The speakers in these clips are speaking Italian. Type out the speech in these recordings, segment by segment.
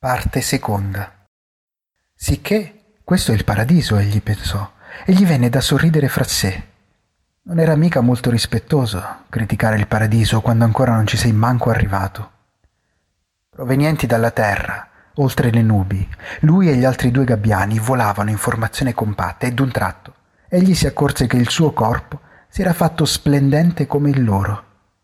Parte seconda. Sicché questo è il paradiso, egli pensò, e gli venne da sorridere fra sé. Non era mica molto rispettoso criticare il paradiso quando ancora non ci sei manco arrivato. Provenienti dalla terra, oltre le nubi, lui e gli altri due gabbiani volavano in formazione compatta e d'un tratto egli si accorse che il suo corpo si era fatto splendente come il loro.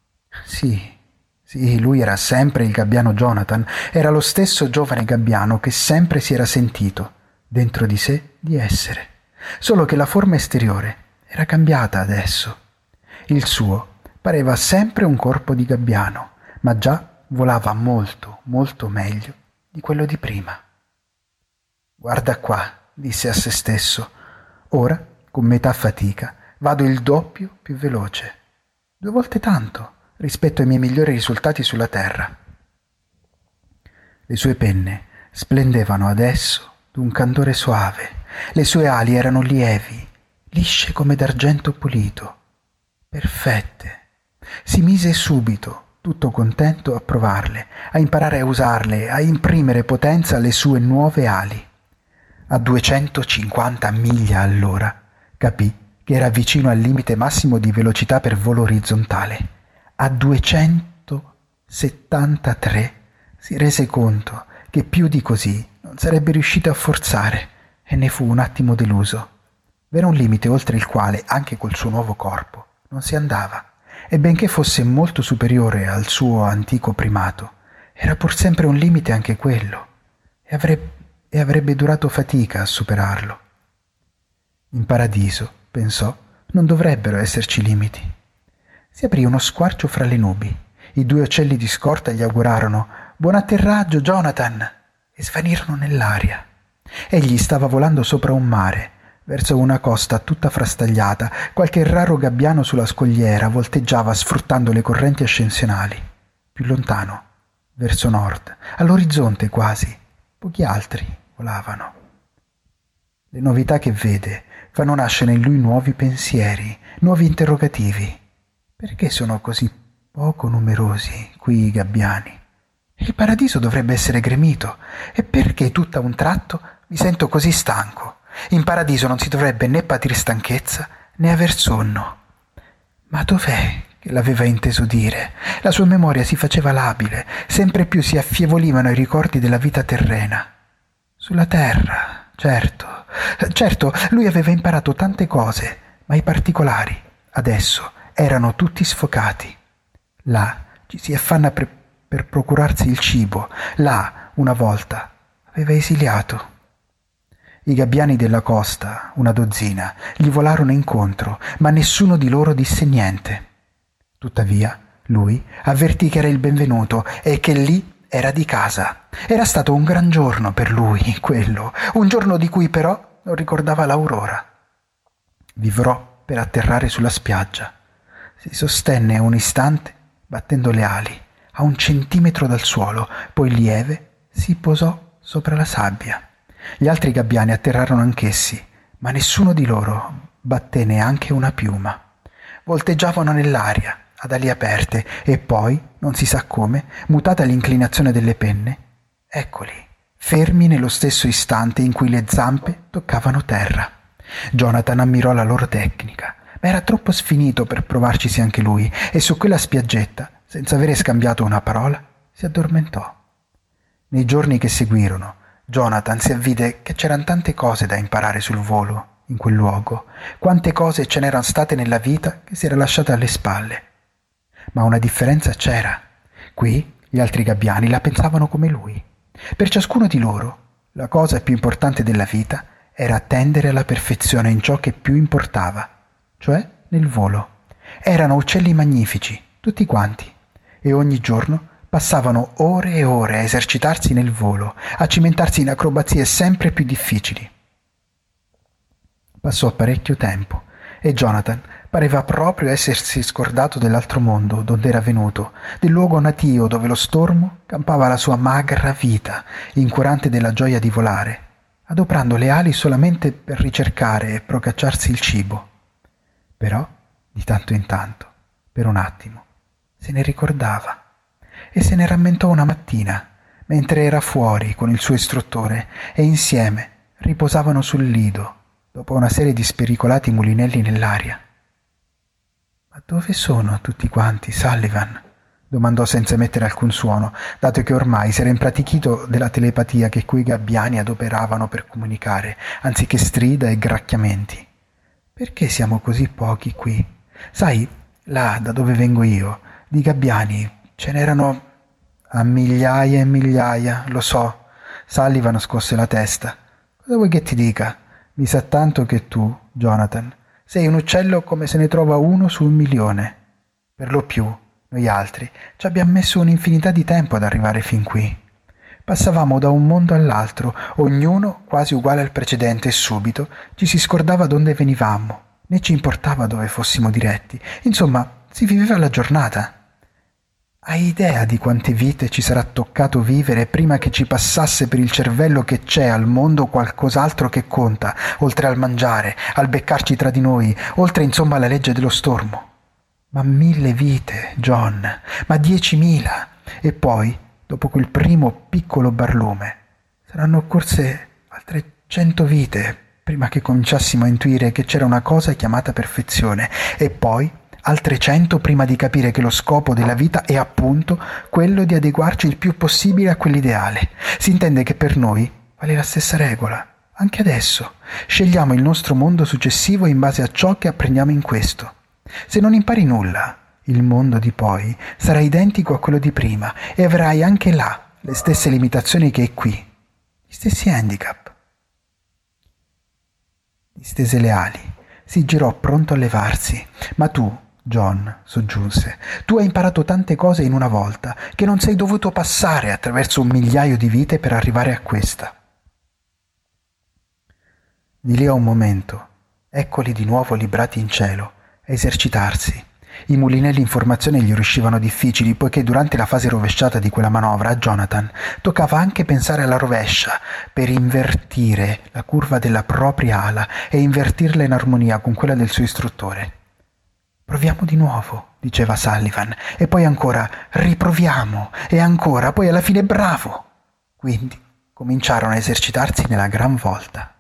Sì, lui era sempre il gabbiano Jonathan, era lo stesso giovane gabbiano che sempre si era sentito, dentro di sé, di essere. Solo che la forma esteriore era cambiata adesso. Il suo pareva sempre un corpo di gabbiano, ma già volava molto, molto meglio di quello di prima. «Guarda qua», disse a se stesso, «ora, con metà fatica, vado il doppio più veloce. 2 volte tanto rispetto ai miei migliori risultati sulla terra». Le sue penne splendevano adesso d'un candore soave, le sue ali erano lievi, lisce come d'argento pulito, perfette. Si mise subito, tutto contento, a provarle, a imparare a usarle, a imprimere potenza alle sue nuove ali. A 250 miglia all'ora capì che era vicino al limite massimo di velocità per volo orizzontale. A 273 si rese conto che più di così non sarebbe riuscito a forzare e ne fu un attimo deluso. V'era un limite oltre il quale, anche col suo nuovo corpo, non si andava, e benché fosse molto superiore al suo antico primato, era pur sempre un limite anche quello, e avrebbe durato fatica a superarlo. In paradiso, pensò, non dovrebbero esserci limiti. Si aprì uno squarcio fra le nubi. I 2 uccelli di scorta gli augurarono «Buon atterraggio, Jonathan!» e svanirono nell'aria. Egli stava volando sopra un mare, verso una costa tutta frastagliata. Qualche raro gabbiano sulla scogliera volteggiava sfruttando le correnti ascensionali. Più lontano, verso nord, all'orizzonte quasi, pochi altri volavano. Le novità che vede fanno nascere in lui nuovi pensieri, nuovi interrogativi. Perché sono così poco numerosi qui i gabbiani? Il paradiso dovrebbe essere gremito. E perché tutto a un tratto mi sento così stanco? In paradiso non si dovrebbe né patir stanchezza né aver sonno. Ma dov'è che l'aveva inteso dire? La sua memoria si faceva labile, sempre più si affievolivano i ricordi della vita terrena. Sulla terra, certo, lui aveva imparato tante cose, ma i particolari, adesso, erano tutti sfocati. Là ci si affanna per procurarsi il cibo, là, una volta, aveva esiliato. I gabbiani della costa, una dozzina, gli volarono incontro, ma nessuno di loro disse niente. Tuttavia, lui avvertì che era il benvenuto e che lì era di casa. Era stato un gran giorno per lui, quello, un giorno di cui però non ricordava l'aurora. Vivrò per atterrare sulla spiaggia. Si sostenne un istante, battendo le ali, a 1 centimetro dal suolo, poi lieve si posò sopra la sabbia. Gli altri gabbiani atterrarono anch'essi, ma nessuno di loro batté neanche una piuma. Volteggiavano nell'aria, ad ali aperte, e poi, non si sa come, mutata l'inclinazione delle penne, eccoli, fermi nello stesso istante in cui le zampe toccavano terra. Jonathan ammirò la loro tecnica, ma era troppo sfinito per provarcisi anche lui, e su quella spiaggetta, senza avere scambiato una parola, si addormentò. Nei giorni che seguirono, Jonathan si avvide che c'erano tante cose da imparare sul volo, in quel luogo, quante cose ce n'erano state nella vita che si era lasciata alle spalle. Ma una differenza c'era. Qui gli altri gabbiani la pensavano come lui. Per ciascuno di loro, la cosa più importante della vita era tendere alla perfezione in ciò che più importava, cioè nel volo. Erano uccelli magnifici, tutti quanti, e ogni giorno passavano ore e ore a esercitarsi nel volo, a cimentarsi in acrobazie sempre più difficili. Passò parecchio tempo e Jonathan pareva proprio essersi scordato dell'altro mondo donde era venuto, del luogo natio dove lo stormo campava la sua magra vita, incurante della gioia di volare, adoprando le ali solamente per ricercare e procacciarsi il cibo. Però, di tanto in tanto, per un attimo, se ne ricordava e se ne rammentò una mattina, mentre era fuori con il suo istruttore e insieme riposavano sul lido dopo una serie di spericolati mulinelli nell'aria. «Ma dove sono tutti quanti, Sullivan?» domandò senza emettere alcun suono, dato che ormai si era impratichito della telepatia che quei gabbiani adoperavano per comunicare, anziché strida e gracchiamenti. «Perché siamo così pochi qui? Sai, là da dove vengo io, di gabbiani ce n'erano a migliaia e migliaia, lo so». Sullivan scosse la testa. «Cosa vuoi che ti dica? Mi sa tanto che tu, Jonathan, sei un uccello come se ne trova uno su 1.000.000. Per lo più, noi altri ci abbiamo messo un'infinità di tempo ad arrivare fin qui. Passavamo da un mondo all'altro, ognuno quasi uguale al precedente, e subito ci si scordava d'onde venivamo, né ci importava dove fossimo diretti. Insomma, si viveva la giornata. Hai idea di quante vite ci sarà toccato vivere prima che ci passasse per il cervello che c'è al mondo qualcos'altro che conta, oltre al mangiare, al beccarci tra di noi, oltre insomma alla legge dello stormo? Ma 1.000 vite, John, ma 10.000. E poi, dopo quel primo piccolo barlume, saranno occorse altre 100 vite prima che cominciassimo a intuire che c'era una cosa chiamata perfezione, e poi altre 100 prima di capire che lo scopo della vita è appunto quello di adeguarci il più possibile a quell'ideale. Si intende che per noi vale la stessa regola. Anche adesso scegliamo il nostro mondo successivo in base a ciò che apprendiamo in questo. Se non impari nulla, il mondo di poi sarà identico a quello di prima e avrai anche là le stesse limitazioni che è qui, gli stessi handicap». Distese le ali, si girò pronto a levarsi. «Ma tu, John», soggiunse, «tu hai imparato tante cose in una volta che non sei dovuto passare attraverso 1.000.000 di vite per arrivare a questa». Di lì a un momento, eccoli di nuovo librati in cielo, a esercitarsi. I mulinelli in formazione gli riuscivano difficili, poiché durante la fase rovesciata di quella manovra a Jonathan toccava anche pensare alla rovescia per invertire la curva della propria ala e invertirla in armonia con quella del suo istruttore. «Proviamo di nuovo», diceva Sullivan, «e poi ancora riproviamo, e ancora, poi alla fine bravo». Quindi cominciarono a esercitarsi nella gran volta.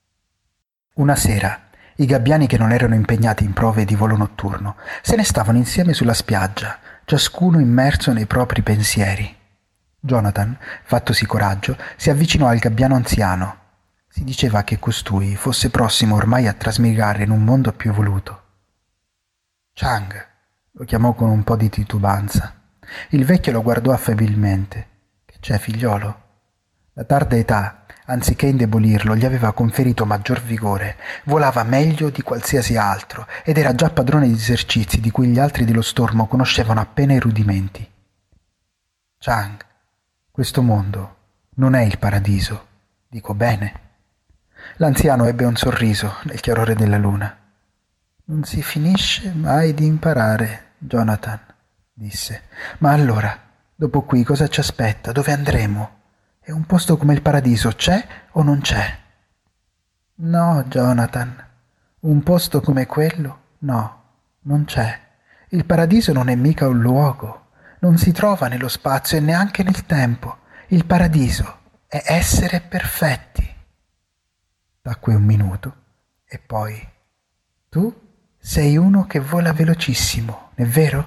Una sera, i gabbiani che non erano impegnati in prove di volo notturno se ne stavano insieme sulla spiaggia, ciascuno immerso nei propri pensieri. Jonathan, fattosi coraggio, si avvicinò al gabbiano anziano. Si diceva che costui fosse prossimo ormai a trasmigrare in un mondo più evoluto. «Chang», lo chiamò con un po' di titubanza. Il vecchio lo guardò affabilimente. «Che c'è, figliolo?» La tarda età, anziché indebolirlo, gli aveva conferito maggior vigore, volava meglio di qualsiasi altro ed era già padrone di esercizi di cui gli altri dello stormo conoscevano appena i rudimenti. «Chang, questo mondo non è il paradiso, dico bene?» L'anziano ebbe un sorriso nel chiarore della luna. «Non si finisce mai di imparare, Jonathan», disse. «Ma allora, dopo qui cosa ci aspetta? Dove andremo? E un posto come il paradiso c'è o non c'è?» «No, Jonathan, un posto come quello, no, non c'è. Il paradiso non è mica un luogo, non si trova nello spazio e neanche nel tempo. Il paradiso è essere perfetti». Tacque un minuto e poi: «Tu sei uno che vola velocissimo, è vero?»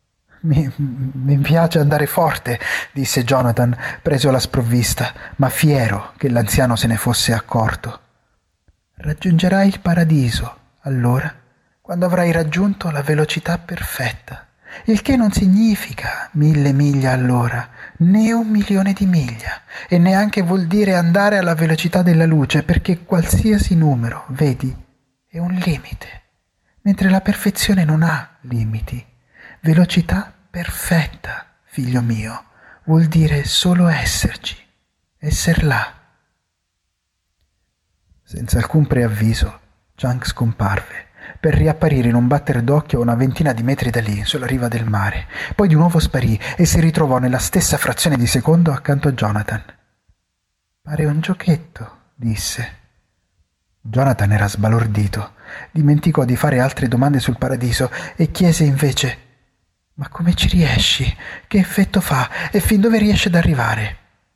Mi piace andare forte», disse Jonathan, preso alla sprovvista, ma fiero che l'anziano se ne fosse accorto. «Raggiungerai il paradiso, allora, quando avrai raggiunto la velocità perfetta, il che non significa 1.000 miglia all'ora, né 1.000.000 di miglia, e neanche vuol dire andare alla velocità della luce, perché qualsiasi numero, vedi, è un limite, mentre la perfezione non ha limiti. Velocità perfetta, figlio mio, vuol dire solo esserci, esser là». Senza alcun preavviso, Chang scomparve, per riapparire in un batter d'occhio a una ventina di metri da lì, sulla riva del mare. Poi di nuovo sparì e si ritrovò nella stessa frazione di secondo accanto a Jonathan. «Pare un giochetto», disse. Jonathan era sbalordito, dimenticò di fare altre domande sul paradiso e chiese invece: «Ma come ci riesci? Che effetto fa? E fin dove riesci ad arrivare?»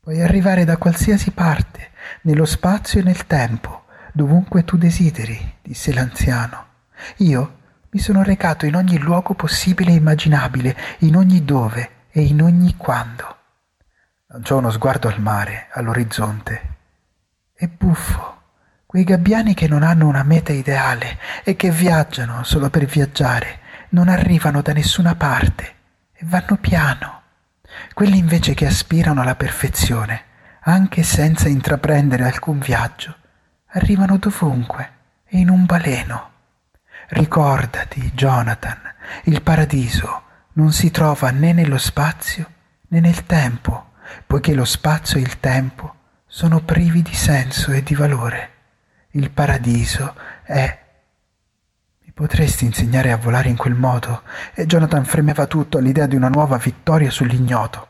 Puoi arrivare da qualsiasi parte, nello spazio e nel tempo, dovunque tu desideri, disse l'anziano. Io mi sono recato in ogni luogo possibile e immaginabile, in ogni dove e in ogni quando. Lanciò uno sguardo al mare, all'orizzonte. È buffo, quei gabbiani che non hanno una meta ideale e che viaggiano solo per viaggiare, non arrivano da nessuna parte e vanno piano. Quelli invece che aspirano alla perfezione, anche senza intraprendere alcun viaggio, arrivano dovunque e in un baleno. Ricordati, Jonathan, il paradiso non si trova né nello spazio né nel tempo, poiché lo spazio e il tempo sono privi di senso e di valore. Il paradiso è... Mi potresti insegnare a volare in quel modo? E Jonathan fremeva tutto all'idea di una nuova vittoria sull'ignoto.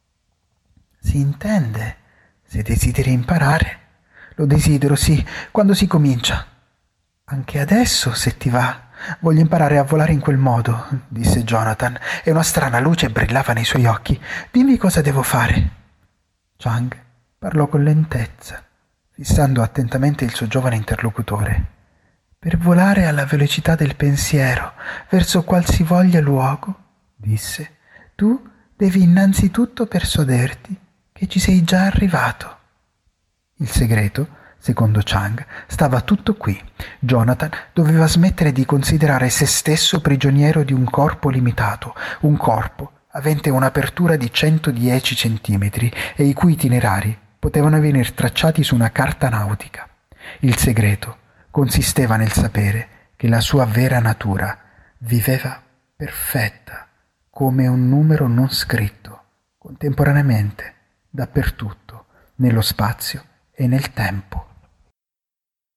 Si intende, se desideri imparare. Lo desidero, sì, quando si comincia. Anche adesso, se ti va. Voglio imparare a volare in quel modo, disse Jonathan, e una strana luce brillava nei suoi occhi. Dimmi cosa devo fare. Chang parlò con lentezza, fissando attentamente il suo giovane interlocutore. Per volare alla velocità del pensiero, verso qualsivoglia luogo, disse, tu devi innanzitutto persuaderti che ci sei già arrivato. Il segreto, secondo Chang, stava tutto qui. Jonathan doveva smettere di considerare se stesso prigioniero di un corpo limitato, un corpo avente un'apertura di 110 centimetri e i cui itinerari potevano venire tracciati su una carta nautica. Il segreto consisteva nel sapere che la sua vera natura viveva perfetta, come un numero non scritto, contemporaneamente, dappertutto, nello spazio e nel tempo.